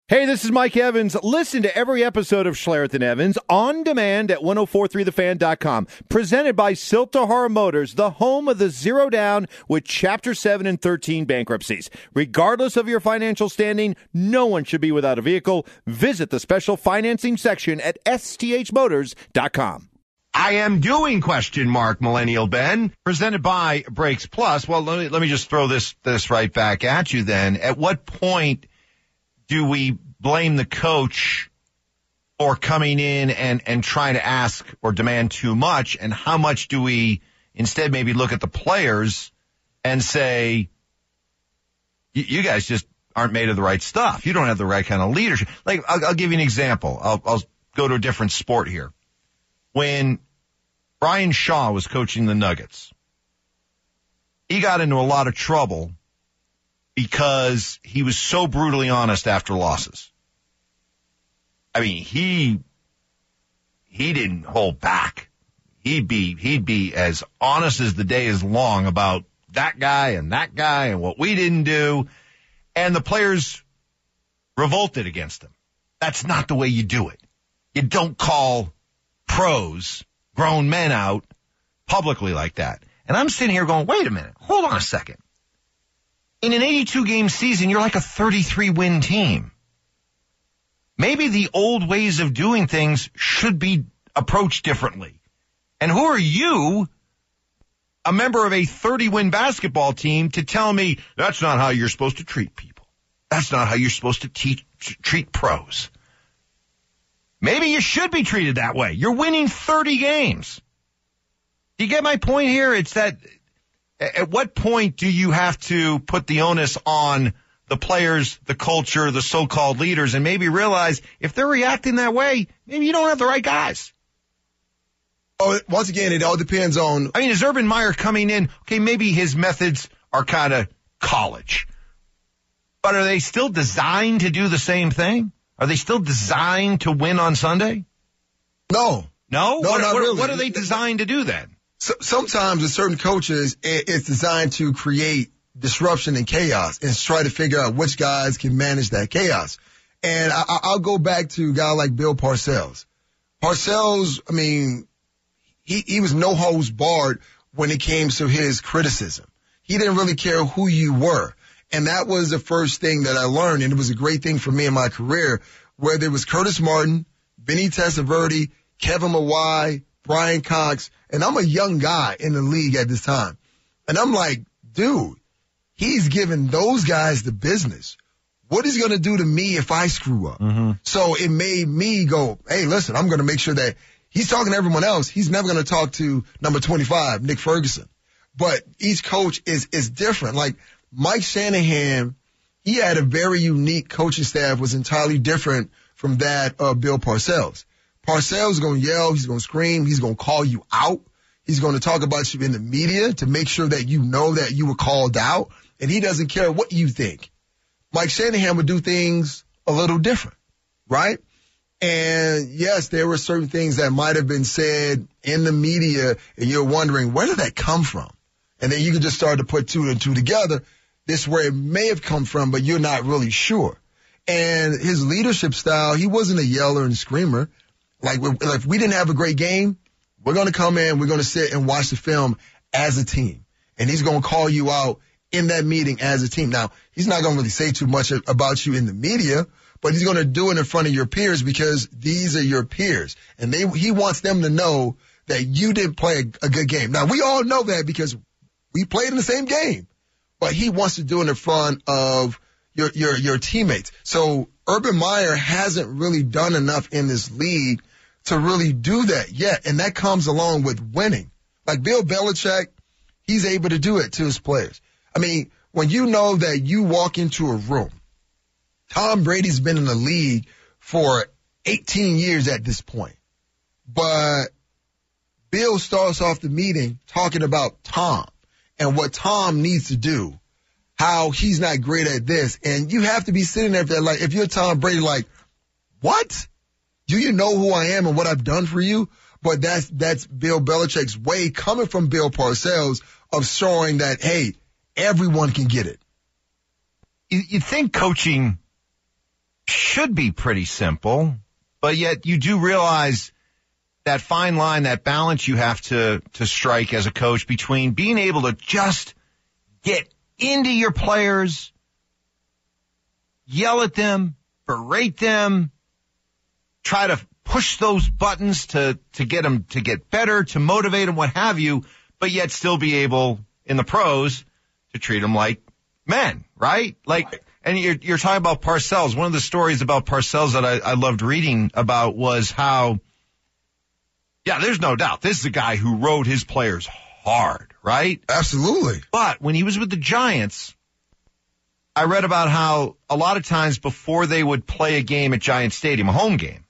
Hey, this is Mike Evans. Listen to every episode of Schlereth and Evans on demand at 1043thefan.com. Presented by Siltahara Motors, the home of the zero down with Chapter 7 and 13 bankruptcies. Regardless of your financial standing, no one should be without a vehicle. Visit the special financing section at sthmotors.com. I am doing ? Millennial Ben, presented by Brakes Plus. Well, let me just throw this right back at you then. At what point do we blame the coach for coming in and trying to ask or demand too much? And how much do we instead maybe look at the players and say, you guys just aren't made of the right stuff. You don't have the right kind of leadership. Like, I'll give you an example. I'll go to a different sport here. When Brian Shaw was coaching the Nuggets, he got into a lot of trouble because he was so brutally honest after losses. I mean, he didn't hold back. He'd be as honest as the day is long about that guy and what we didn't do. And the players revolted against him. That's not the way you do it. You don't call pros, grown men out publicly like that. And I'm sitting here going, wait a minute, hold on a second. In an 82-game season, you're like a 33-win team. Maybe the old ways of doing things should be approached differently. And who are you, a member of a 30-win basketball team, to tell me that's not how you're supposed to treat people? That's not how you're supposed to treat pros. Maybe you should be treated that way. You're winning 30 games. Do you get my point here? It's that at what point do you have to put the onus on the players, the culture, the so-called leaders, and maybe realize if they're reacting that way, maybe you don't have the right guys? Oh, once again, it all depends on... I mean, is Urban Meyer coming in? Okay, maybe his methods are kind of college. But are they still designed to do the same thing? Are they still designed to win on Sunday? No. No? No, not really. What are they designed to do then? Sometimes with certain coaches, it's designed to create disruption and chaos and try to figure out which guys can manage that chaos. And I'll go back to a guy like Bill Parcells. Parcells, I mean, he was no holds barred when it came to his criticism. He didn't really care who you were. And that was the first thing that I learned, and it was a great thing for me in my career, whether it was Curtis Martin, Vinny Testaverde, Kevin Mawai, Brian Cox, and I'm a young guy in the league at this time. And I'm like, dude, he's giving those guys the business. What is he going to do to me if I screw up? Mm-hmm. So it made me go, hey, listen, I'm going to make sure that he's talking to everyone else. He's never going to talk to number 25, Nick Ferguson. But each coach is different. Like Mike Shanahan, he had a very unique coaching staff, was entirely different from that of Bill Parcells. Parcells is going to yell, he's going to scream, he's going to call you out. He's going to talk about you in the media to make sure that you know that you were called out, and he doesn't care what you think. Mike Shanahan would do things a little different, right? And yes, there were certain things that might have been said in the media, and you're wondering, where did that come from? And then you can just start to put two and two together. This is where it may have come from, but you're not really sure. And his leadership style, he wasn't a yeller and screamer. Like, if we didn't have a great game, we're going to come in, we're going to sit and watch the film as a team. And he's going to call you out in that meeting as a team. Now, he's not going to really say too much about you in the media, but he's going to do it in front of your peers because these are your peers. And he wants them to know that you didn't play a good game. Now, we all know that because we played in the same game. But he wants to do it in front of your teammates. So Urban Meyer hasn't really done enough in this league to really do that yet. And that comes along with winning. Like Bill Belichick, he's able to do it to his players. I mean, when you know that you walk into a room, Tom Brady's been in the league for 18 years at this point. But Bill starts off the meeting talking about Tom and what Tom needs to do, how he's not great at this. And you have to be sitting there like, if you're Tom Brady, like, what? Do you know who I am and what I've done for you? But that's Bill Belichick's way, coming from Bill Parcells, of showing that, hey, everyone can get it. You think coaching should be pretty simple, but yet you do realize that fine line, that balance you have to strike as a coach between being able to just get into your players, yell at them, berate them, try to push those buttons to get them to get better, to motivate them, what have you, but yet still be able in the pros to treat them like men, right? Like, and you're talking about Parcells. One of the stories about Parcells that I loved reading about was how, yeah, there's no doubt this is a guy who rode his players hard, right? Absolutely. But when he was with the Giants, I read about how a lot of times before they would play a game at Giant Stadium, a home game,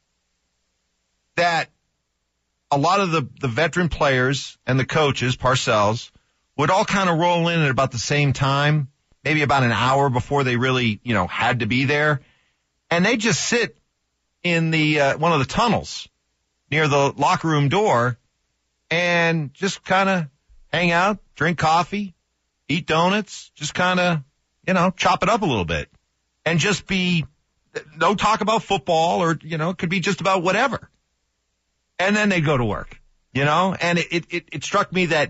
that a lot of the veteran players and the coaches, Parcells, would all kind of roll in at about the same time, maybe about an hour before they really, had to be there. And they just sit in the one of the tunnels near the locker room door and just kind of hang out, drink coffee, eat donuts, just kind of, chop it up a little bit and just be no talk about football or, it could be just about whatever. And then they go to work, and it struck me that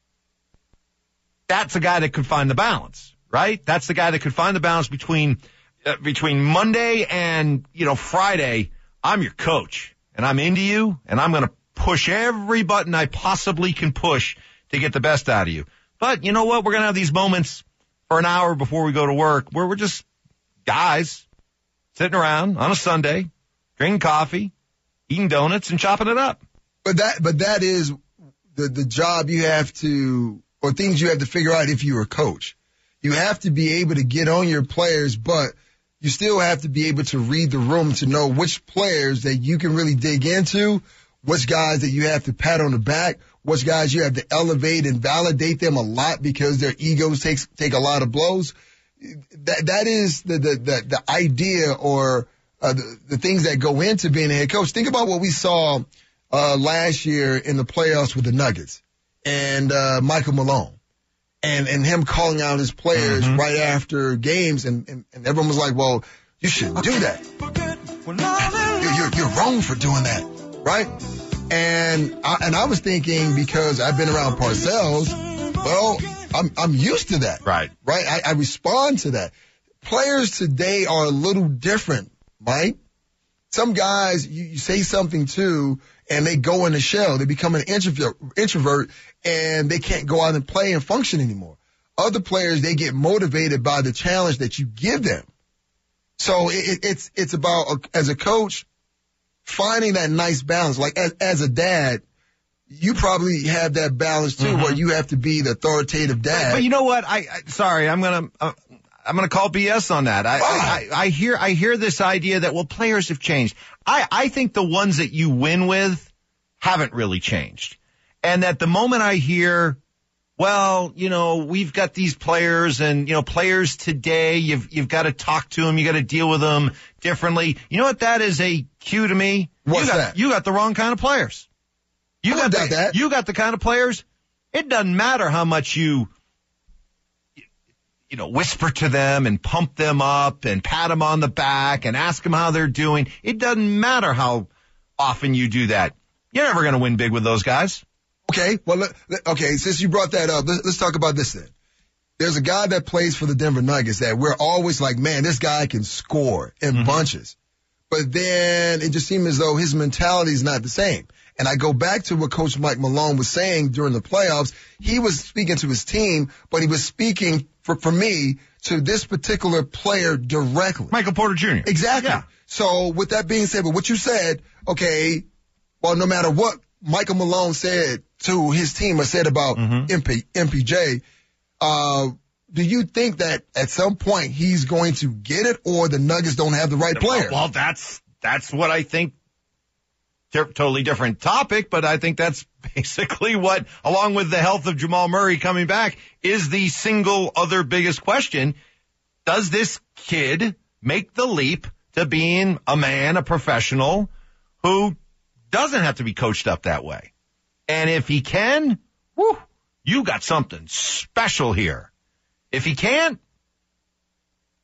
that's a guy that could find the balance, right? That's the guy that could find the balance between Monday and, Friday. I'm your coach and I'm into you and I'm going to push every button I possibly can push to get the best out of you. But you know what? We're going to have these moments for an hour before we go to work where we're just guys sitting around on a Sunday, drinking coffee, eating donuts and chopping it up. But that is the job you have to, or things you have to figure out if you're a coach. You have to be able to get on your players, but you still have to be able to read the room to know which players that you can really dig into, which guys that you have to pat on the back, which guys you have to elevate and validate them a lot because their egos take a lot of blows. That is the idea or the things that go into being a head coach. Think about what we saw last year in the playoffs with the Nuggets and Michael Malone and him calling out his players right after games, and everyone was like, well, you shouldn't do that. You're wrong for doing that, right? And I was thinking, because I've been around Parcells, well, I'm used to that. Right. I respond to that. Players today are a little different, Mike. Some guys you say something to and they go in a shell. They become an introvert and they can't go out and play and function anymore. Other players, they get motivated by the challenge that you give them. So it's about, as a coach, finding that nice balance. Like as a dad, you probably have that balance too, where you have to be the authoritative dad. But you know what? Sorry, I'm gonna call BS on that. I hear this idea that, well, players have changed. I think the ones that you win with haven't really changed. And that the moment I hear, well, we've got these players and, players today, you've got to talk to them. You got to deal with them differently. You know what? That is a cue to me. What's that? You got the wrong kind of players. You got the kind of players. It doesn't matter how much you whisper to them and pump them up and pat them on the back and ask them how they're doing. It doesn't matter how often you do that. You're never going to win big with those guys. Okay. Well, since you brought that up, let's talk about this then. There's a guy that plays for the Denver Nuggets that we're always like, man, this guy can score in bunches. But then it just seemed as though his mentality is not the same. And I go back to what Coach Mike Malone was saying during the playoffs. He was speaking to his team, but he was speaking, for me, to this particular player directly. Michael Porter Jr. Exactly. Yeah. So with that being said, but what you said, okay, well, no matter what Michael Malone said to his team or said about MPJ, do you think that at some point he's going to get it, or the Nuggets don't have the right player? Well, that's what I think. Totally different topic, but I think that's basically what, along with the health of Jamal Murray coming back, is the single other biggest question. Does this kid make the leap to being a man, a professional, who doesn't have to be coached up that way? And if he can, you got something special here. If he can't,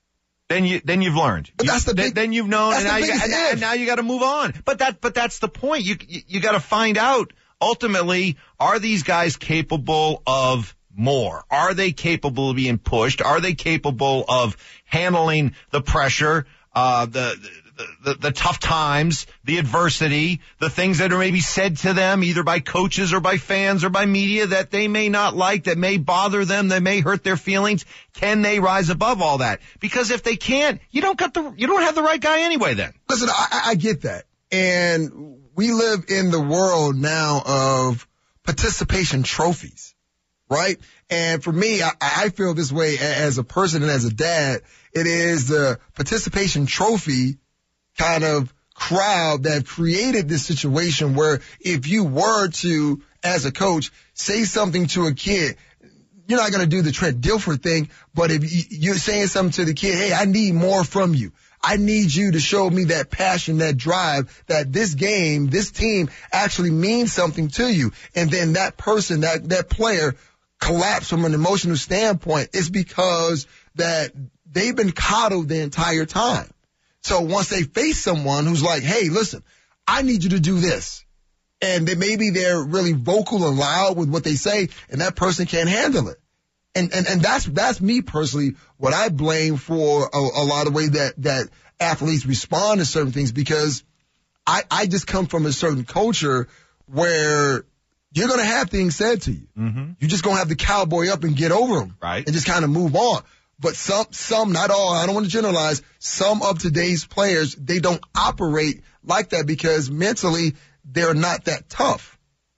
then you've learned. But that's the big, then you've known, and now you got to move on. But that's the point. You got to find out ultimately, are these guys capable of more? Are they capable of being pushed? Are they capable of handling the pressure, the tough times, the adversity, the things that are maybe said to them either by coaches or by fans or by media that they may not like, that may bother them, that may hurt their feelings? Can they rise above all that? Because if they can't, you don't have the right guy anyway then. Listen, I get that. And we live in the world now of participation trophies, right? And for me, I feel this way as a person and as a dad. It is the participation trophy kind of crowd that created this situation where if you were to, as a coach, say something to a kid, you're not going to do the Trent Dilfer thing, but if you're saying something to the kid, hey, I need more from you. I need you to show me that passion, that drive, that this game, this team actually means something to you. And then that person, that player collapse from an emotional standpoint. It's because that they've been coddled the entire time. So once they face someone who's like, hey, listen, I need you to do this. And then maybe they're really vocal and loud with what they say, and that person can't handle it. And that's me personally, what I blame for a lot of ways that athletes respond to certain things, because I just come from a certain culture where you're going to have things said to you. Mm-hmm. You're just going to have to cowboy up and get over them. Right. And just kind of move on. But some, not all, I don't want to generalize, some of today's players, they don't operate like that because mentally they're not that tough.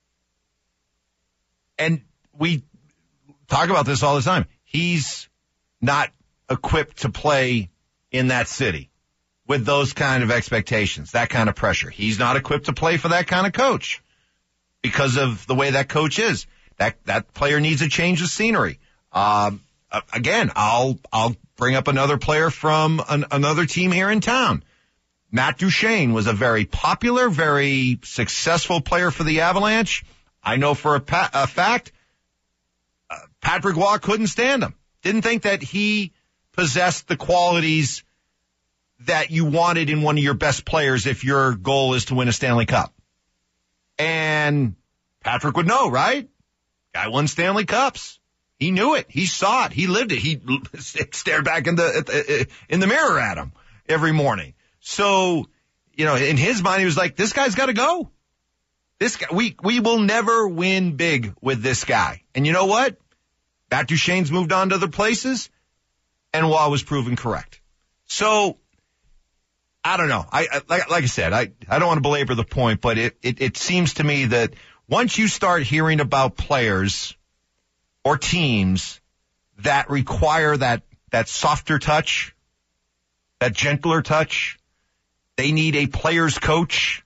And we talk about this all the time. He's not equipped to play in that city with those kind of expectations, that kind of pressure. He's not equipped to play for that kind of coach because of the way that coach is. That player needs a change of scenery. Again, I'll bring up another player from another team here in town. Matt Duchene was a very popular, very successful player for the Avalanche. I know for a fact, Patrick Waugh couldn't stand him. Didn't think that he possessed the qualities that you wanted in one of your best players if your goal is to win a Stanley Cup. And Patrick would know, right? Guy won Stanley Cups. He knew it. He saw it. He lived it. He stared back in the mirror at him every morning. So, in his mind, he was like, this guy's got to go. This guy, we will never win big with this guy. And you know what? Matt Duchene's moved on to other places, and Waugh was proven correct. So, I don't know. Like I said, I don't want to belabor the point, but it seems to me that once you start hearing about players or teams that require that softer touch, that gentler touch, they need a player's coach.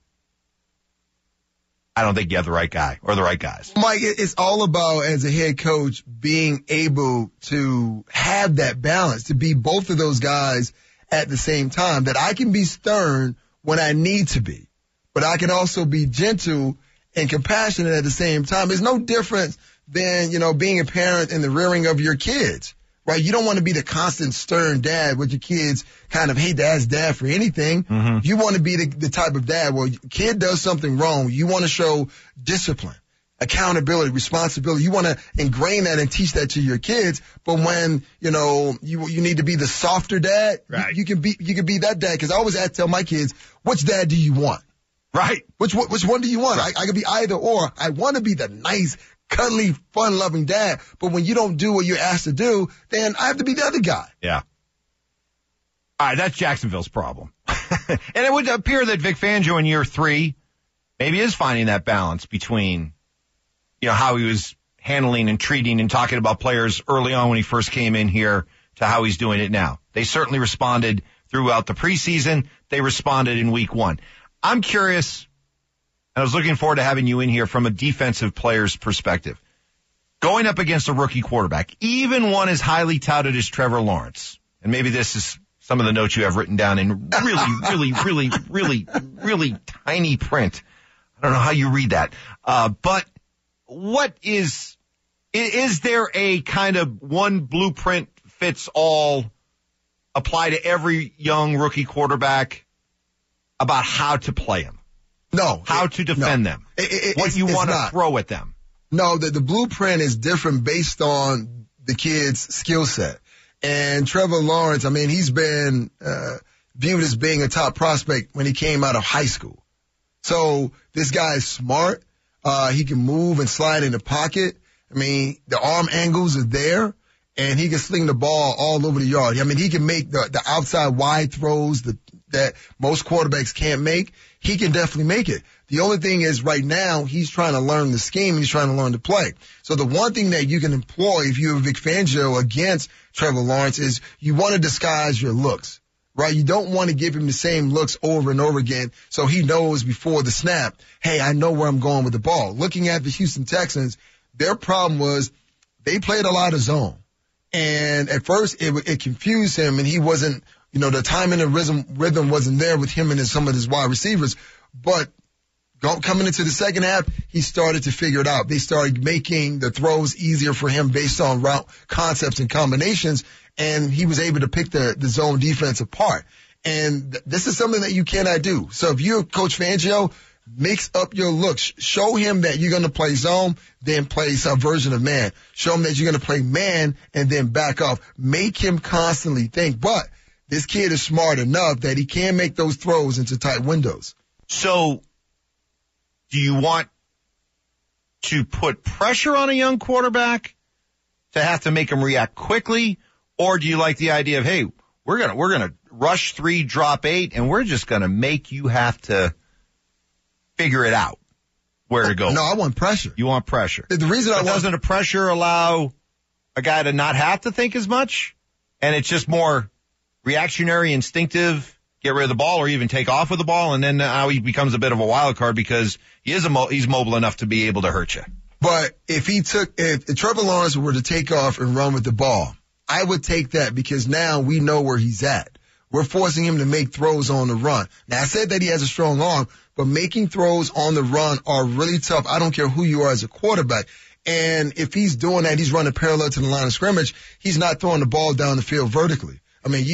I don't think you have the right guy or the right guys. Mike, it's all about, as a head coach, being able to have that balance, to be both of those guys at the same time, that I can be stern when I need to be, but I can also be gentle and compassionate at the same time. There's no difference than, being a parent and the rearing of your kids, right? You don't want to be the constant stern dad with your kids kind of hate to ask dad for anything. Mm-hmm. You want to be the type of dad where your kid does something wrong. You want to show discipline, accountability, responsibility. You want to ingrain that and teach that to your kids. But when, you need to be the softer dad, right, you can be that dad. Cause I always tell my kids, which dad do you want? Right. Which one do you want? Right. I could be either or. I want to be the nice, cuddly, fun-loving dad, but when you don't do what you're asked to do, then I have to be the other guy. Yeah. All right, that's Jacksonville's problem. And it would appear that Vic Fangio in year 3 maybe is finding that balance between, how he was handling and treating and talking about players early on when he first came in here to how he's doing it now. They certainly responded throughout the preseason. They responded in week 1. I'm curious, and I was looking forward to having you in here from a defensive player's perspective. Going up against a rookie quarterback, even one as highly touted as Trevor Lawrence, and maybe this is some of the notes you have written down in really tiny print. I don't know how you read that. But what is there a kind of one blueprint fits all apply to every young rookie quarterback about how to play them? No. How to defend them? What you want to throw at them? No, the blueprint is different based on the kid's skill set. And Trevor Lawrence, I mean, he's been viewed as being a top prospect when he came out of high school. So this guy is smart. He can move and slide in the pocket. I mean, the arm angles are there, and he can sling the ball all over the yard. I mean, he can make the outside wide throws that most quarterbacks can't make. He can definitely make it. The only thing is right now he's trying to learn the scheme and he's trying to learn to play. So the one thing that you can employ if you're Vic Fangio against Trevor Lawrence is you want to disguise your looks, right? You don't want to give him the same looks over and over again so he knows before the snap, hey, I know where I'm going with the ball. Looking at the Houston Texans, their problem was they played a lot of zone. And at first it confused him and he wasn't, the timing and rhythm wasn't there with him and some of his wide receivers. But coming into the second half, he started to figure it out. They started making the throws easier for him based on route concepts and combinations, and he was able to pick the zone defense apart. And this is something that you cannot do. So if you're Coach Fangio, mix up your looks. Show him that you're going to play zone, then play some version of man. Show him that you're going to play man and then back off. Make him constantly think. But this kid is smart enough that he can make those throws into tight windows. So do you want to put pressure on a young quarterback to have to make him react quickly? Or do you like the idea of, hey, we're going to rush 3, drop 8, and we're just going to make you have to figure it out where to go? No, I want pressure. You want pressure. The reason doesn't a pressure allow a guy to not have to think as much? And it's just more reactionary, instinctive, get rid of the ball or even take off with the ball, and then now he becomes a bit of a wild card because he's mobile enough to be able to hurt you. But if Trevor Lawrence were to take off and run with the ball, I would take that because now we know where he's at. We're forcing him to make throws on the run. Now, I said that he has a strong arm, but making throws on the run are really tough. I don't care who you are as a quarterback. And if he's doing that, he's running parallel to the line of scrimmage, he's not throwing the ball down the field vertically. I mean,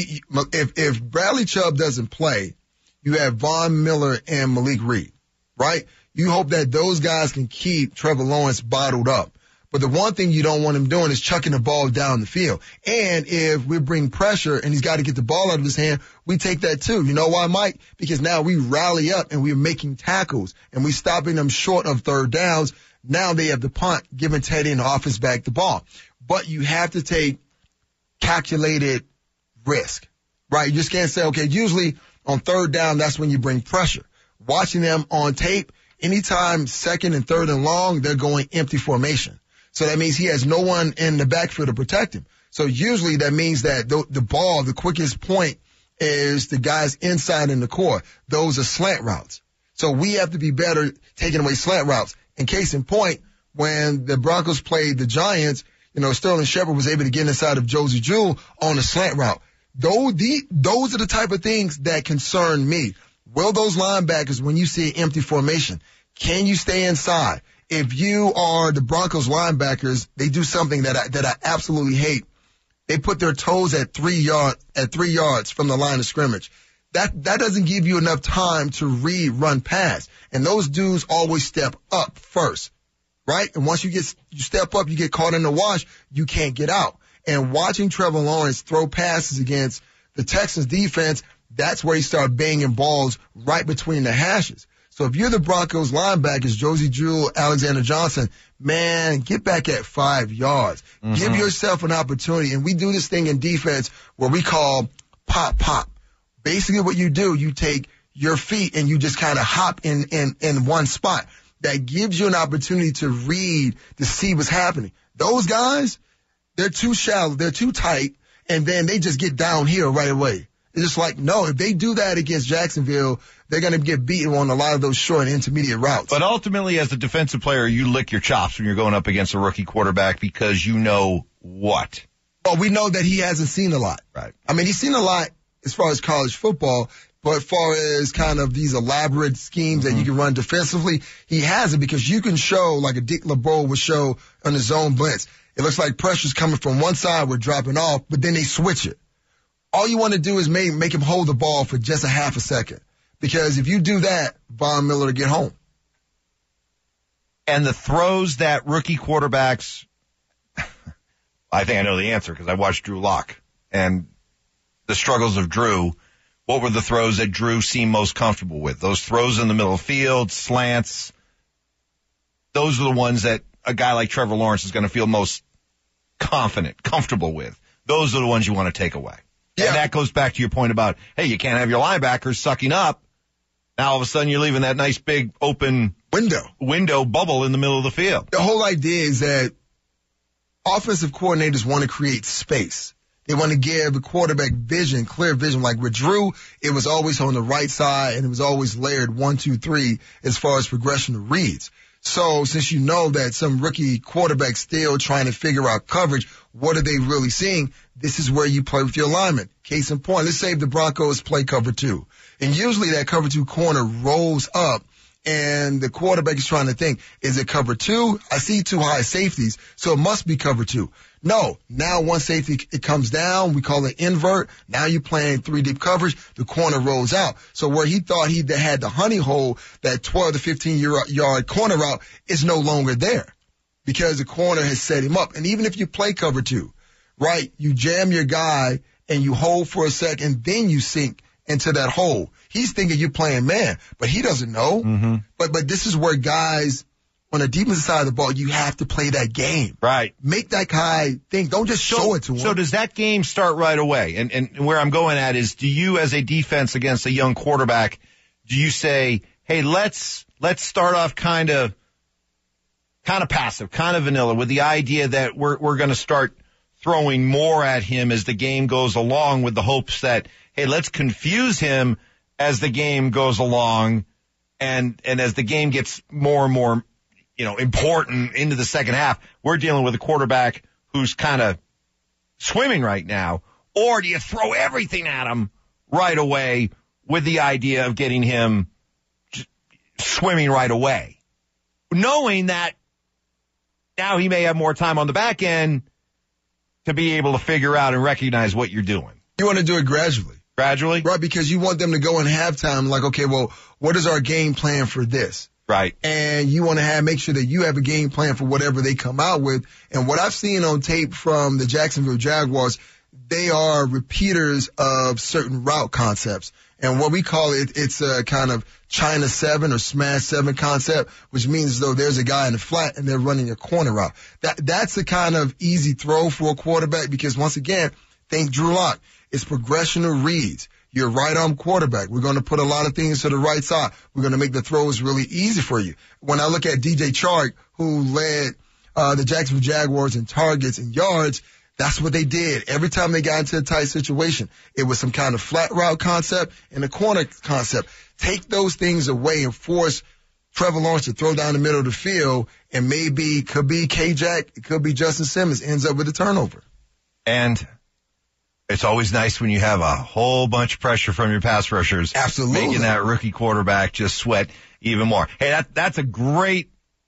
if Bradley Chubb doesn't play, you have Von Miller and Malik Reed, right? You hope that those guys can keep Trevor Lawrence bottled up. But the one thing you don't want him doing is chucking the ball down the field. And if we bring pressure and he's got to get the ball out of his hand, we take that too. You know why, Mike? Because now we rally up and we're making tackles and we're stopping them short of third downs. Now they have the punt, giving Teddy and the offense back the ball. But you have to take calculated risk, right? You just can't say, okay, usually on third down, that's when you bring pressure. Watching them on tape, anytime second and third and long, they're going empty formation. So that means he has no one in the backfield to protect him. So usually that means that the ball, the quickest point is the guys inside in the core. Those are slant routes. So we have to be better taking away slant routes. In case in point, when the Broncos played the Giants, Sterling Shepard was able to get inside of Josie Jewell on a slant route. Those are the type of things that concern me. Will those linebackers, when you see an empty formation, can you stay inside? If you are the Broncos linebackers, they do something that I absolutely hate. They put their toes at 3 yards from the line of scrimmage. That doesn't give you enough time to run pass. And those dudes always step up first, right? And once you step up, you get caught in the wash, you can't get out. And watching Trevor Lawrence throw passes against the Texans defense, that's where he started banging balls right between the hashes. So if you're the Broncos linebackers, Josie Jewell, Alexander Johnson, man, get back at 5 yards. Mm-hmm. Give yourself an opportunity. And we do this thing in defense where we call pop. Basically what you do, you take your feet and you just kind of hop in one spot. That gives you an opportunity to read, to see what's happening. Those guys, they're too shallow, they're too tight, and then they just get downhill right away. It's just like, no, if they do that against Jacksonville, they're going to get beaten on a lot of those short and intermediate routes. But ultimately, as a defensive player, you lick your chops when you're going up against a rookie quarterback because you know what? Well, we know that he hasn't seen a lot. Right. I mean, he's seen a lot as far as college football, but as far as kind of these elaborate schemes that you can run defensively, he hasn't, because you can show, like a Dick LeBeau would show on the zone blitz. It looks like pressure's coming from one side, we're dropping off, but then they switch it. all you want to do is make him hold the ball for just a half a second. Because if you do that, Von Miller will get home. And the throws that rookie quarterbacks, I think I know the answer because I watched Drew Lock and the struggles of Drew. What were the throws that Drew seemed most comfortable with? Those throws in the middle of the field, slants. Those are the ones that a guy like Trevor Lawrence is going to feel most confident, comfortable with. Those are the ones you want to take away. Yeah. And that goes back to your point about, hey, you can't have your linebackers sucking up. Now all of a sudden you're leaving that nice big open window bubble in the middle of the field. The whole idea is that offensive coordinators want to create space. They want to give the quarterback vision, clear vision. Like with Drew, it was always on the right side and it was always layered 1, 2, 3 as far as progression of reads. So since you know that some rookie quarterback's still trying to figure out coverage, what are they really seeing? This is where you play with your lineman. Case in point, let's say the Broncos play cover 2. And usually that cover 2 corner rolls up and the quarterback is trying to think, is it cover 2? I see 2 high safeties, so it must be cover 2. No, now one safety, it comes down, we call it invert. Now you're playing 3 deep coverage, the corner rolls out. So where he thought he had the honey hole, that 12 to 15 yard corner route is no longer there because the corner has set him up. And even if you play cover 2, right, you jam your guy and you hold for a second, then you sink into that hole. He's thinking you're playing man, but he doesn't know. Mm-hmm. But this is where guys on the defensive side of the ball, you have to play that game. Right. Make that guy think. Don't just show it to him. So does that game start right away? And where I'm going at is, do you as a defense against a young quarterback, do you say, hey, let's start off kind of passive, kind of vanilla with the idea that we're going to start throwing more at him as the game goes along with the hopes that, hey, let's confuse him as the game goes along and as the game gets more and more, important into the second half, we're dealing with a quarterback who's kind of swimming right now? Or do you throw everything at him right away with the idea of getting him swimming right away, knowing that now he may have more time on the back end to be able to figure out and recognize what you're doing? You want to do it gradually. Gradually? Right, because you want them to go in halftime like, okay, well, what is our game plan for this? Right. And you want to make sure that you have a game plan for whatever they come out with. And what I've seen on tape from the Jacksonville Jaguars, they are repeaters of certain route concepts. And what we call it, it's a kind of China 7 or Smash 7 concept, which means as though there's a guy in the flat and they're running a corner route. That's a kind of easy throw for a quarterback because once again, think Drew Lock. It's progression of reads. You're a right-arm quarterback. We're going to put a lot of things to the right side. We're going to make the throws really easy for you. When I look at DJ Chark, who led the Jacksonville Jaguars in targets and yards, that's what they did. Every time they got into a tight situation, it was some kind of flat route concept and a corner concept. Take those things away and force Trevor Lawrence to throw down the middle of the field, and maybe it could be K-Jack, it could be Justin Simmons, ends up with a turnover. And it's always nice when you have a whole bunch of pressure from your pass rushers. Absolutely. Making that rookie quarterback just sweat even more. Hey, that's a great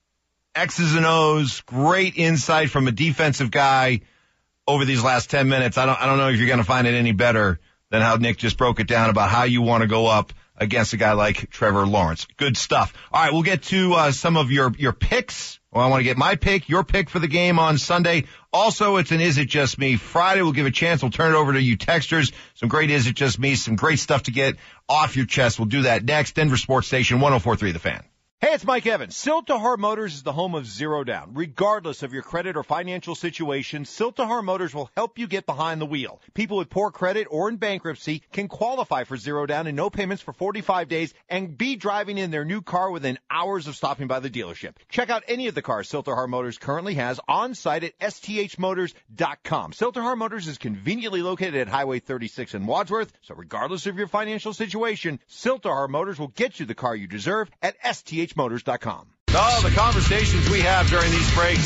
X's and O's, great insight from a defensive guy over these last 10 minutes. I don't know if you're going to find it any better than how Nick just broke it down about how you want to go up against a guy like Trevor Lawrence. Good stuff. All right, we'll get to some of your picks. Well, I want to get my pick, your pick for the game on Sunday. Also, it's an Is It Just Me Friday. We'll give a chance. We'll turn it over to you texters. Some great Is It Just Me, some great stuff to get off your chest. We'll do that next. Denver Sports Station 104.3 The Fan. Hey, it's Mike Evans. Siltahar Motors is the home of Zero Down. Regardless of your credit or financial situation, Siltahar Motors will help you get behind the wheel. People with poor credit or in bankruptcy can qualify for Zero Down and no payments for 45 days and be driving in their new car within hours of stopping by the dealership. Check out any of the cars Siltahar Motors currently has on site at sthmotors.com. Siltahar Motors is conveniently located at Highway 36 in Wadsworth, so regardless of your financial situation, Siltahar Motors will get you the car you deserve at sthmotors.com. Oh, the conversations we have during these breaks.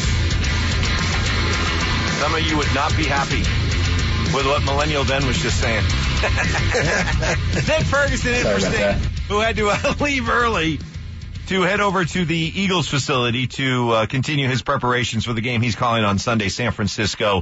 Some of you would not be happy with what Millennial Ben was just saying. Nick Ferguson, interesting, who had to leave early to head over to the Eagles facility to continue his preparations for the game he's calling on Sunday, San Francisco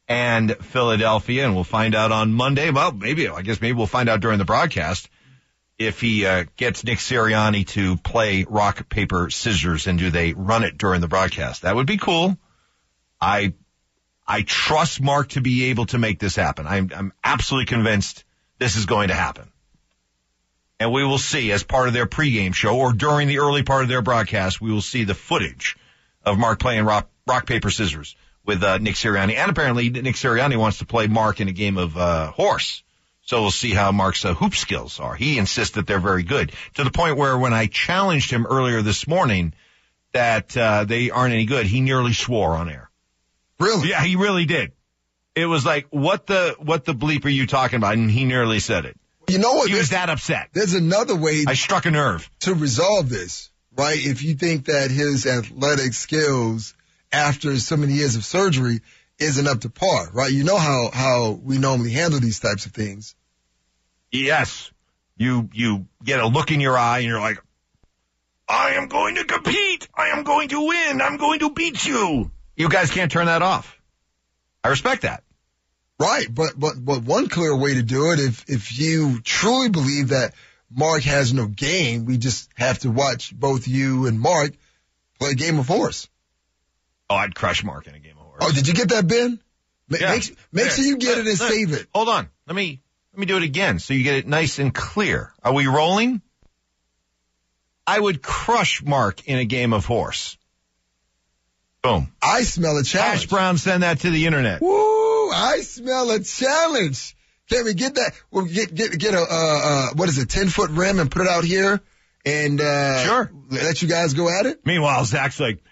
and Philadelphia, and we'll find out on Monday. Well, maybe we'll find out during the broadcast if he gets Nick Sirianni to play rock, paper, scissors, and do they run it during the broadcast. That would be cool. I trust Mark to be able to make this happen. I'm absolutely convinced this is going to happen. And we will see as part of their pregame show or during the early part of their broadcast, we will see the footage of Mark playing rock, paper, scissors with Nick Sirianni. And apparently Nick Sirianni wants to play Mark in a game of horse. So we'll see how Mark's hoop skills are. He insists that they're very good, to the point where when I challenged him earlier this morning that they aren't any good, he nearly swore on air. Really? Yeah, he really did. It was like, what the bleep are you talking about? And he nearly said it. You know what? He was that upset. There's another way. I struck a nerve. To resolve this, right? If you think that his athletic skills after so many years of surgery isn't up to par, right? You know how we normally handle these types of things. Yes. You get a look in your eye and you're like, I am going to compete. I am going to win. I'm going to beat you. You guys can't turn that off. I respect that. Right. But one clear way to do it, if you truly believe that Mark has no game, we just have to watch both you and Mark play a game of horse. Oh, I'd crush Mark in a game of horse. Oh, did you get that, Ben? Yeah. Make sure you get it and save it. Hold on. Let me do it again so you get it nice and clear. Are we rolling? I would crush Mark in a game of horse. Boom. I smell a challenge. Hash Brown, send that to the internet. Woo! I smell a challenge. Can we get that? We'll get a 10-foot rim and put it out here and sure. Let you guys go at it? Meanwhile, Zach's like,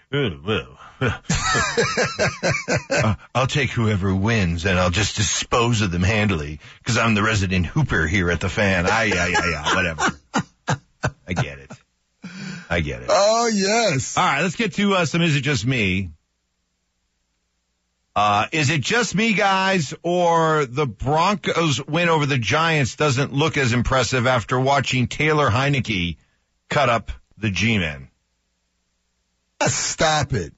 I'll take whoever wins and I'll just dispose of them handily because I'm the resident hooper here at the Fan. Whatever. I get it. Oh, yes. All right, let's get to some Is It Just Me? Is it just me, guys, or the Broncos win over the Giants doesn't look as impressive after watching Taylor Heineke cut up the G-Men? Stop it.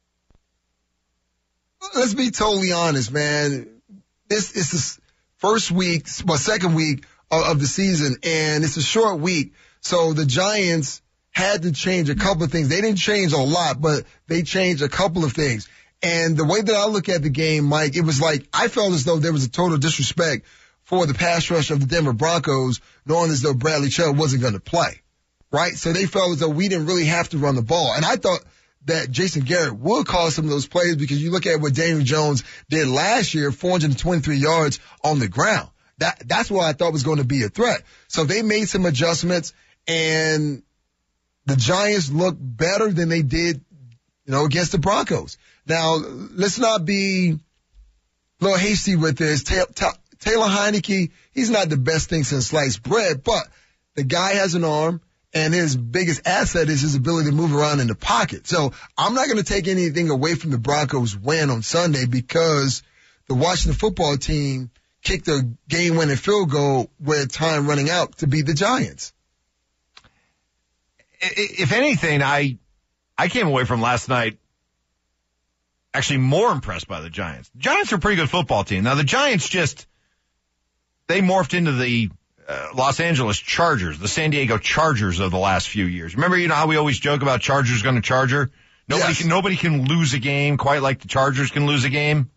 Let's be totally honest, man. This is the second week of the season, and it's a short week. So the Giants had to change a couple of things. They didn't change a lot, but they changed a couple of things. And the way that I look at the game, Mike, it was like I felt as though there was a total disrespect for the pass rush of the Denver Broncos, knowing as though Bradley Chubb wasn't going to play, right? So they felt as though we didn't really have to run the ball. And I thought that Jason Garrett would call some of those plays because you look at what Daniel Jones did last year, 423 yards on the ground. That's what I thought was going to be a threat. So they made some adjustments, and the Giants looked better than they did, against the Broncos. Now, let's not be a little hasty with this. Taylor Heineke, he's not the best thing since sliced bread, but the guy has an arm, and his biggest asset is his ability to move around in the pocket. So I'm not going to take anything away from the Broncos' win on Sunday because the Washington football team kicked a game-winning field goal with time running out to beat the Giants. If anything, I came away from last night actually more impressed by the Giants. The Giants are a pretty good football team. Now, the Giants they morphed into the Los Angeles Chargers, the San Diego Chargers of the last few years. Remember, how we always joke about Chargers going to Charger? Nobody can lose a game quite like the Chargers can lose a game.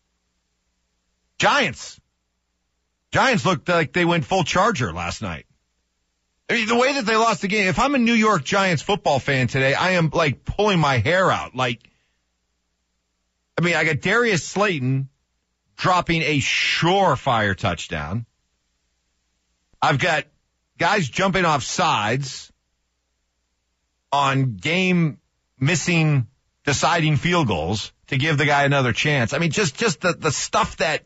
Giants looked like they went full Charger last night. I mean, the way that they lost the game, if I'm a New York Giants football fan today, I am like pulling my hair out. I got Darius Slayton dropping a surefire touchdown. I've got guys jumping off sides on game missing deciding field goals to give the guy another chance. I mean, just the stuff that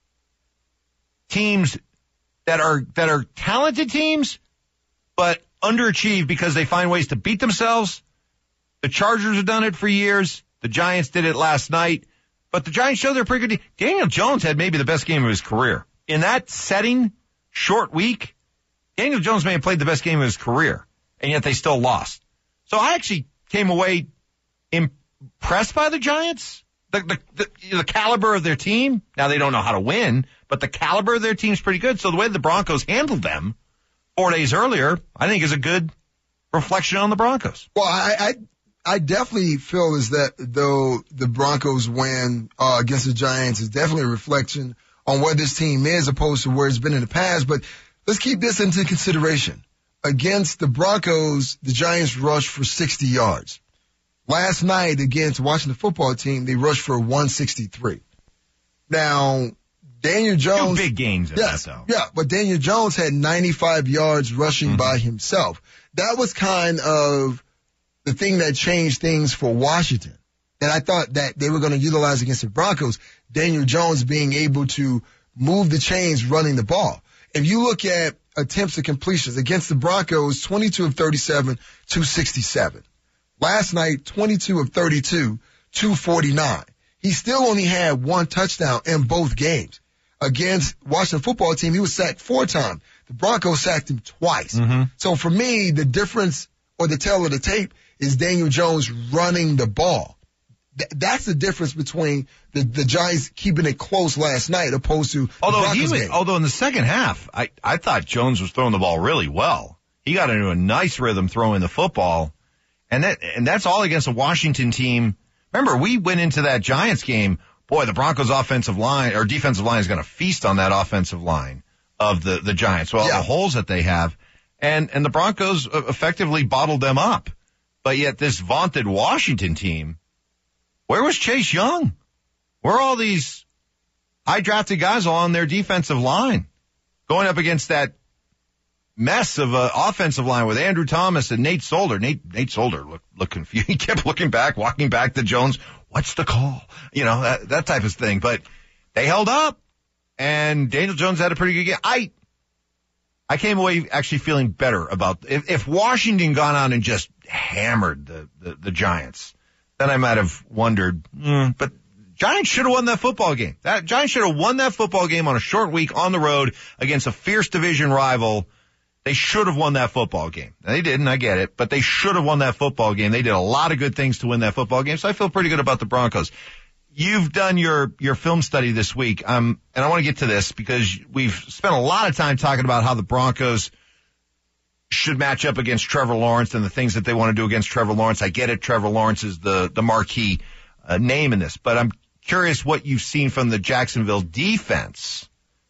teams that are talented teams but underachieve because they find ways to beat themselves. The Chargers have done it for years. The Giants did it last night. But the Giants show they're pretty good. Daniel Jones had maybe the best game of his career. In that setting, short week, Daniel Jones may have played the best game of his career, and yet they still lost. So I actually came away impressed by the Giants, The caliber of their team, now they don't know how to win, but the caliber of their team's pretty good. So the way the Broncos handled them 4 days earlier, I think is a good reflection on the Broncos. Well, I definitely feel is that though the Broncos win against the Giants is definitely a reflection on where this team is opposed to where it's been in the past. But let's keep this into consideration. Against the Broncos, the Giants rushed for 60 yards. Last night against Washington football team, they rushed for 163. Now, Daniel Jones. Two big gains in that, though. Yeah, but Daniel Jones had 95 yards rushing by himself. That was kind of the thing that changed things for Washington. And I thought that they were going to utilize against the Broncos, Daniel Jones being able to move the chains running the ball. If you look at attempts to completions against the Broncos, 22 of 37, 267. Last night, 22 of 32, 249. He still only had one touchdown in both games. Against Washington football team, he was sacked 4 times. The Broncos sacked him twice. So for me, the difference or the tail of the tape is Daniel Jones running the ball. That's the difference between the Giants keeping it close last night opposed to although in the second half, I thought Jones was throwing the ball really well. He got into a nice rhythm throwing the football. And that's all against a Washington team. Remember, we went into that Giants game. Boy, the Broncos offensive line or defensive line is going to feast on that offensive line of the Giants. Well, the holes that they have. And the Broncos effectively bottled them up. But yet this vaunted Washington team, where was Chase Young? Where are all these high drafted guys on their defensive line going up against that mess of an offensive line with Andrew Thomas and Nate Solder. Nate Solder looked confused. He kept looking back, walking back to Jones. What's the call? You know, that type of thing. But they held up, and Daniel Jones had a pretty good game. I came away actually feeling better about if Washington gone on and just hammered the Giants, then I might have wondered, but Giants should have won that football game. Giants should have won that football game on a short week on the road against a fierce division rival. They should have won that football game. Now, they didn't, I get it, but they should have won that football game. They did a lot of good things to win that football game, so I feel pretty good about the Broncos. You've done your film study this week, and I want to get to this because we've spent a lot of time talking about how the Broncos should match up against Trevor Lawrence and the things that they want to do against Trevor Lawrence. I get it, Trevor Lawrence is the marquee name in this, but I'm curious what you've seen from the Jacksonville defense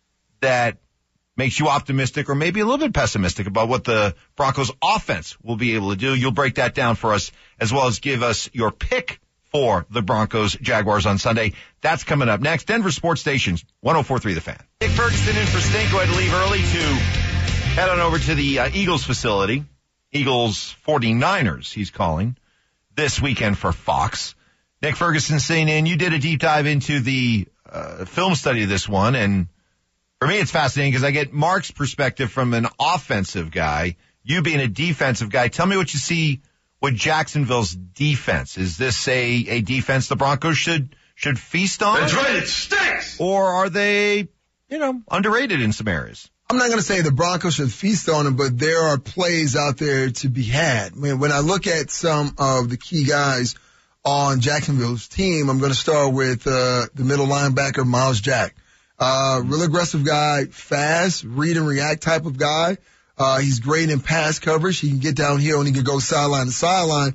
that makes you optimistic or maybe a little bit pessimistic about what the Broncos offense will be able to do. You'll break that down for us as well as give us your pick for the Broncos Jaguars on Sunday. That's coming up next. Denver Sports Stations, 104.3 The Fan. Nick Ferguson in for Stink. Go ahead to leave early to head on over to the Eagles facility. Eagles 49ers, he's calling, this weekend for Fox. Nick Ferguson saying in, you did a deep dive into the film study of this one, and for me, it's fascinating because I get Mark's perspective from an offensive guy, you being a defensive guy. Tell me what you see with Jacksonville's defense. Is this a defense the Broncos should feast on? That's right, it stinks! Or are they, underrated in some areas? I'm not going to say the Broncos should feast on them, but there are plays out there to be had. When I look at some of the key guys on Jacksonville's team, I'm going to start with the middle linebacker, Miles Jack. Real aggressive guy, fast, read and react type of guy. He's great in pass coverage. He can get downhill and he can go sideline to sideline,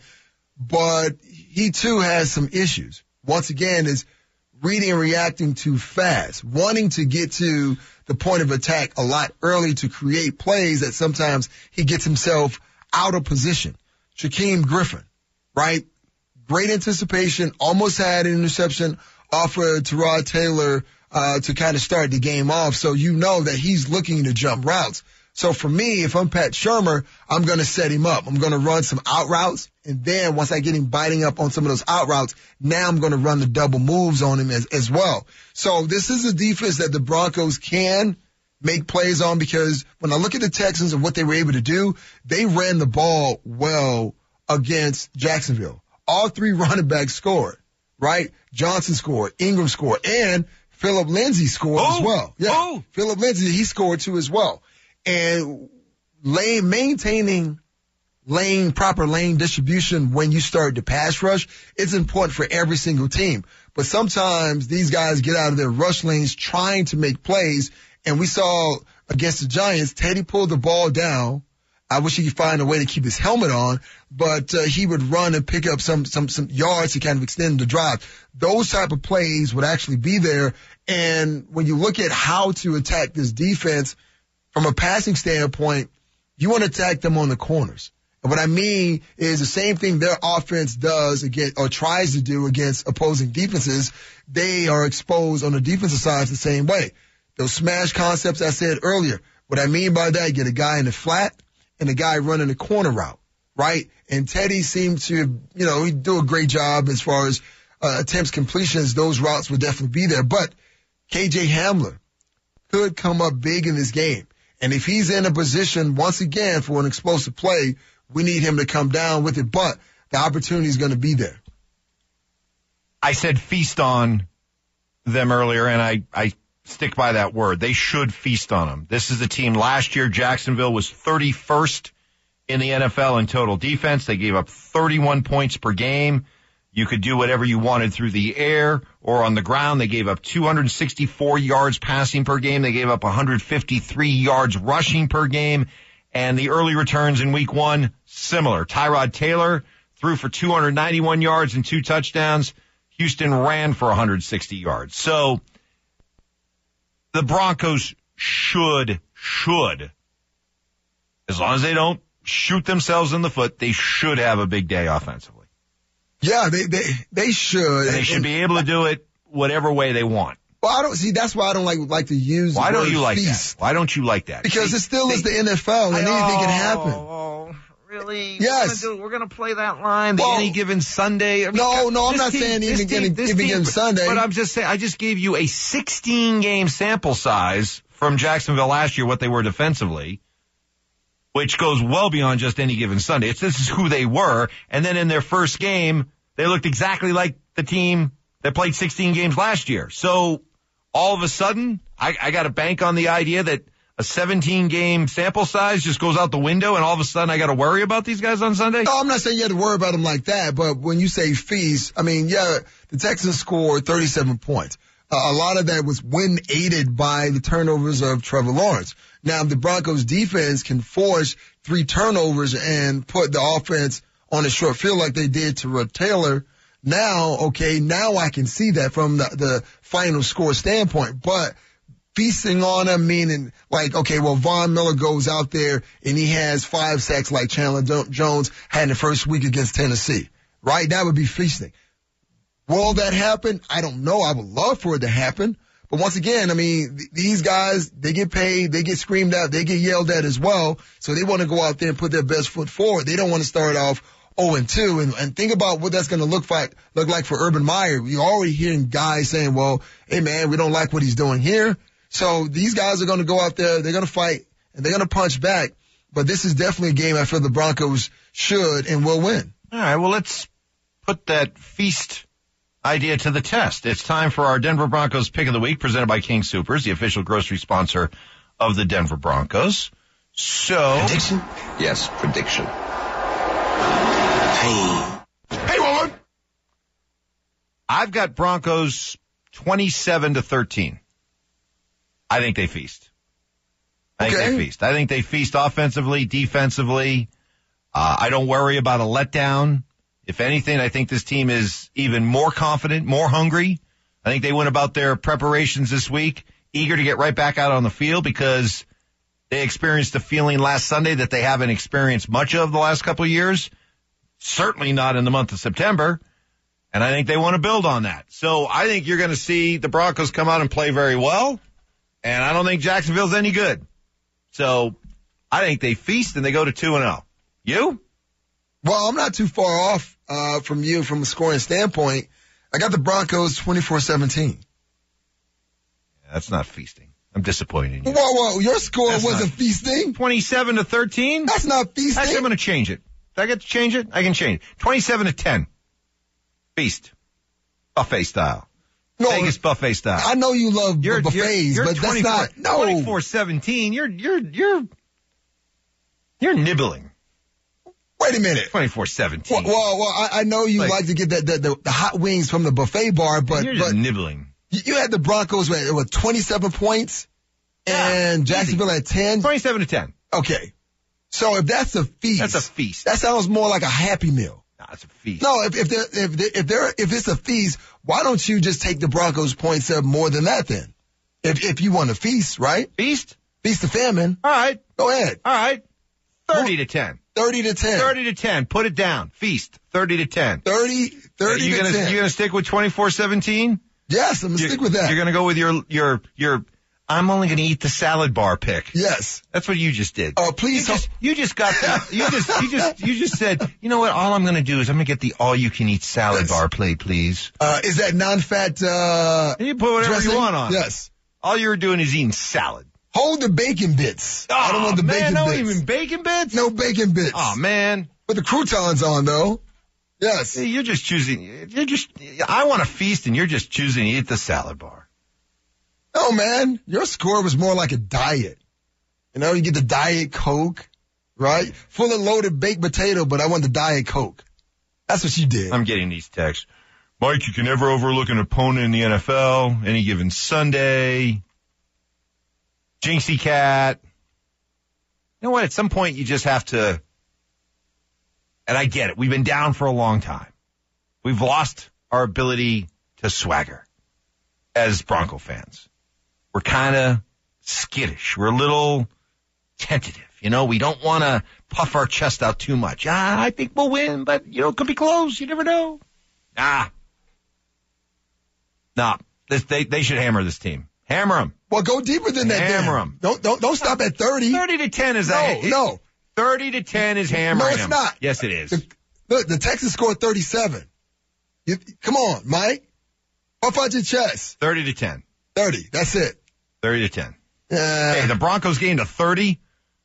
but he too has some issues. Once again, is reading and reacting too fast, wanting to get to the point of attack a lot early to create plays that sometimes he gets himself out of position. Shaquem Griffin, right? Great anticipation, almost had an interception off of Tyrod Taylor to kind of start the game off. So you know that he's looking to jump routes. So for me, if I'm Pat Shurmur, I'm going to set him up. I'm going to run some out routes. And then once I get him biting up on some of those out routes, now I'm going to run the double moves on him as well. So this is a defense that the Broncos can make plays on because when I look at the Texans and what they were able to do, they ran the ball well against Jacksonville. All 3 running backs scored, right? Johnson scored, Ingram scored, and Phillip Lindsay scored as well. Yeah, Phillip Lindsay, he scored too as well. And maintaining proper lane distribution when you start the pass rush. It's important for every single team. But sometimes these guys get out of their rush lanes trying to make plays. And we saw against the Giants, Teddy pulled the ball down. I wish he could find a way to keep his helmet on, but he would run and pick up some yards to kind of extend the drive. Those type of plays would actually be there. And when you look at how to attack this defense from a passing standpoint, you want to attack them on the corners. And what I mean is the same thing their offense does against or tries to do against opposing defenses. They are exposed on the defensive side the same way. Those smash concepts I said earlier. What I mean by that, get a guy in the flat and a guy running the corner route, right? And Teddy seemed to, he'd do a great job as far as attempts, completions. Those routes would definitely be there. But KJ Hamler could come up big in this game. And if he's in a position, once again, for an explosive play, we need him to come down with it. But the opportunity is going to be there. I said feast on them earlier, and I stick by that word. They should feast on them. This is a team last year. Jacksonville was 31st in the NFL in total defense. They gave up 31 points per game. You could do whatever you wanted through the air or on the ground. They gave up 264 yards passing per game. They gave up 153 yards rushing per game. And the early returns in week 1, similar. Tyrod Taylor threw for 291 yards and 2 touchdowns. Houston ran for 160 yards. So the Broncos should, as long as they don't shoot themselves in the foot, they should have a big day offensively. Yeah, they should. And they should be able to do it whatever way they want. Well, that's why I don't like to use Why the don't word you like feast. that? Why don't you like that? Because it still is the NFL and anything can happen. Oh, really? Yes. We're going to play that line, any given Sunday. I mean, no, I'm not saying even given Sunday. But I'm just saying, I just gave you a 16-game sample size from Jacksonville last year, what they were defensively, which goes well beyond just any given Sunday. This is who they were. And then in their first game, they looked exactly like the team that played 16 games last year. So all of a sudden, I got to bank on the idea that a 17-game sample size just goes out the window, and all of a sudden I got to worry about these guys on Sunday? No, I'm not saying you have to worry about them like that, but when you say feast, I mean, yeah, the Texans scored 37 points. A lot of that was aided by the turnovers of Trevor Lawrence. Now, if the Broncos defense can force 3 turnovers and put the offense on a short field like they did to Tyrod Taylor, now I can see that from the final score standpoint. But feasting on them, meaning Von Miller goes out there and he has 5 sacks like Chandler Jones had in the first week against Tennessee, right? That would be feasting. Will that happen? I don't know. I would love for it to happen. But once again, I mean, these guys, they get paid, they get screamed at, they get yelled at as well. So they want to go out there and put their best foot forward. They don't want to start off 0-2. And think about what that's going to look like for Urban Meyer. You're already hearing guys saying, well, hey man, we don't like what he's doing here. So these guys are going to go out there, they're going to fight, and they're going to punch back. But this is definitely a game I feel the Broncos should and will win. All right, well, let's put that feast idea to the test. It's time for our Denver Broncos Pick of the Week, presented by King Soopers, the official grocery sponsor of the Denver Broncos. So, prediction? Yes, prediction. Hey, woman! I've got Broncos 27-13. I think they feast. I think they feast offensively, defensively. I don't worry about a letdown. If anything, I think this team is even more confident, more hungry. I think they went about their preparations this week, eager to get right back out on the field because they experienced a feeling last Sunday that they haven't experienced much of the last couple of years, certainly not in the month of September, and I think they want to build on that. So I think you're going to see the Broncos come out and play very well, and I don't think Jacksonville's any good. So I think they feast and they go to 2-0. You? Well, I'm not too far off from you from a scoring standpoint. I got the Broncos 24-17. That's not feasting. I'm disappointed in you. Whoa, your score wasn't feasting. 27-13? That's not feasting. Actually, I'm going to change it. Do I get to change it? I can change it. 27-10. Feast. Buffet style. No, Vegas buffet style. I know you love buffets, but that's not. No. 24-17. You're nibbling. Wait a minute. 24-17. Well, I know you like to get the hot wings from the buffet bar, but you're just nibbling. You had the Broncos with 27 points and Jacksonville at 10. 27-10. Okay. So if that's a feast. That's a feast. That sounds more like a Happy Meal. No, it's a feast. No, if it's a feast, why don't you just take the Broncos points up more than that then? If you want to feast, right? Feast? Feast the famine. All right. Go ahead. All right. 30-10. 30-10. 30-10. Put it down. Feast. 30-10. 30 to 10. You gonna stick with 24-17? Yes, I'm gonna stick with that. You're gonna go with your I'm only gonna eat the salad bar pick. Yes. That's what you just did. Oh, please. You just said, you know what? All I'm gonna do is I'm gonna get the all-you-can-eat salad bar plate, please. Is that non-fat, you put whatever dressing? you want on. Yes. All you're doing is eating salad. Hold the bacon bits. I don't want the bacon no bits. Even bacon bits? No bacon bits. Oh, man. Put the croutons on, though. Yes. You're just choosing, I want to feast and you're just choosing to eat the salad bar. No, man. Your score was more like a diet. You know, you get the Diet Coke, right? Full of loaded baked potato, but I want the Diet Coke. That's what you did. I'm getting these texts. Mike, you can never overlook an opponent in the NFL, any given Sunday. Jinxie Cat. You know what? At some point, you just have to, and I get it. We've been down for a long time. We've lost our ability to swagger as Bronco fans. We're kind of skittish. We're a little tentative. You know, we don't want to puff our chest out too much. I think we'll win, but, you know, it could be close. You never know. Nah, they should hammer this team. Hammer them. Well, go deeper than that. Hammer them. Don't stop at 30. 30-10 is no. 30-10 is hammering. No, it's not. Yes, it is. The Texans scored 37. Come on, Mike. Puff out your chest. 30-10. 30. That's it. 30-10. Hey, the Broncos gained a 30.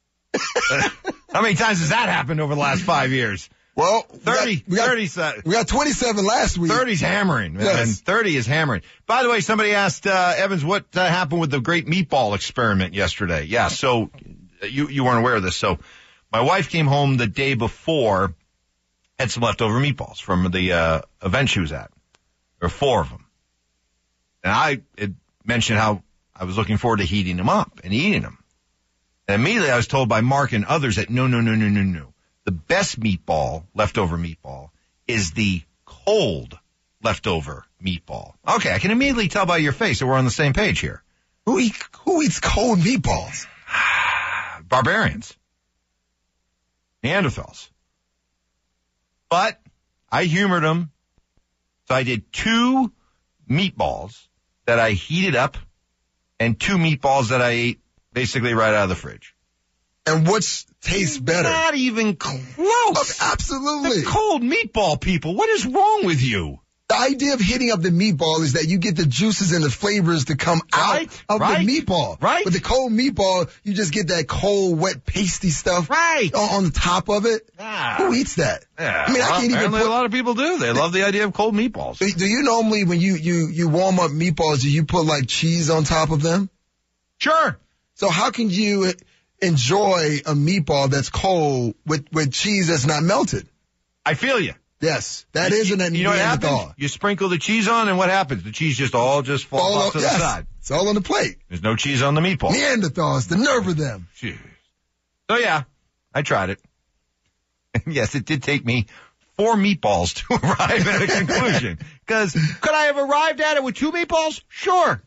How many times has that happened over the last 5 years? Well, 30. We got 27 last week. 30's hammering, man. Yes. 30 is hammering. By the way, somebody asked Evans what happened with the great meatball experiment yesterday. Yeah, so you weren't aware of this. So my wife came home the day before, had some leftover meatballs from the event she was at. There were 4 of them. And I had mentioned how I was looking forward to heating them up and eating them. And immediately I was told by Mark and others that no. The best meatball, leftover meatball, is the cold leftover meatball. Okay, I can immediately tell by your face that we're on the same page here. Who eats cold meatballs? Barbarians. Neanderthals. But I humored them. So I did 2 meatballs that I heated up and 2 meatballs that I ate basically right out of the fridge. And which tastes better? Not even close. Absolutely. The cold meatball people. What is wrong with you? The idea of heating up the meatball is that you get the juices and the flavors to come out of the meatball. Right. With the cold meatball, you just get that cold, wet, pasty stuff on the top of it. Who eats that? Yeah. I mean, I can't even apparently a lot of people do. They love the idea of cold meatballs. Do you normally, when you warm up meatballs, do you put like cheese on top of them? Sure. So how can you enjoy a meatball that's cold with cheese that's not melted? I feel you. Yes, that is an You know what happens? You sprinkle the cheese on, and what happens? The cheese just falls off to the side. It's all on the plate. There's no cheese on the meatball. Neanderthals, the nerve of them. Jeez. So yeah, I tried it. And yes, it did take me 4 meatballs to arrive at a conclusion. Because could I have arrived at it with 2 meatballs? Sure.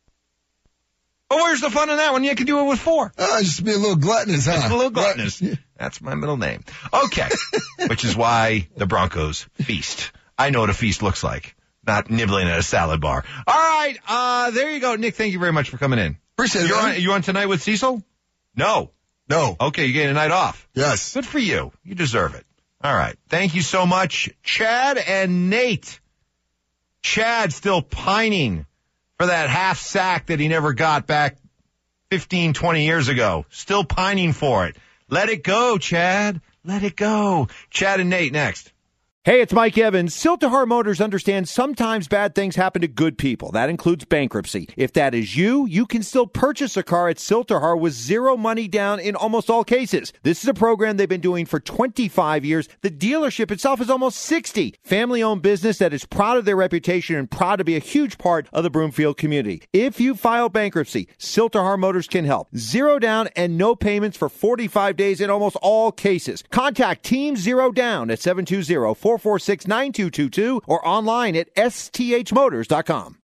But where's the fun in that one? You can do it with 4. Just be a little gluttonous, huh? Just a little gluttonous. That's my middle name. Okay. Which is why the Broncos feast. I know what a feast looks like. Not nibbling at a salad bar. All right. There you go. Nick, thank you very much for coming in. Appreciate it. You on tonight with Cecil? No. Okay, you're getting a night off. Yes. Good for you. You deserve it. All right. Thank you so much, Chad and Nate. Chad still pining for that half sack that he never got back 15, 20 years ago. Still pining for it. Let it go, Chad. Let it go. Chad and Nate next. Hey, it's Mike Evans. Siltahar Motors understands sometimes bad things happen to good people. That includes bankruptcy. If that is you, you can still purchase a car at Siltahar with zero money down in almost all cases. This is a program they've been doing for 25 years. The dealership itself is almost 60. Family-owned business that is proud of their reputation and proud to be a huge part of the Broomfield community. If you file bankruptcy, Siltahar Motors can help. Zero down and no payments for 45 days in almost all cases. Contact Team Zero Down at 720-446-9222 or online at sthmotors.com.